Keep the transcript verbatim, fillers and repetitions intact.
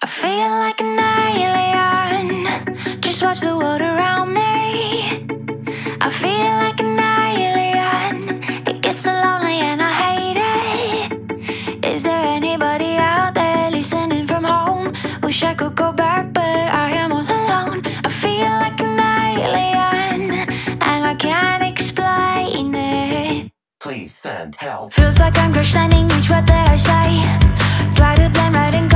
I feel like an alien. Just watch the world around me. I feel like an alien. It gets so lonely and I hate it. Is there anybody out there listening from home? Wish I could go back, but I am all alone. I feel like an alien, and I can't explain it. Please send help. Feels like I'm crash landing each word that I say. Try to blend right in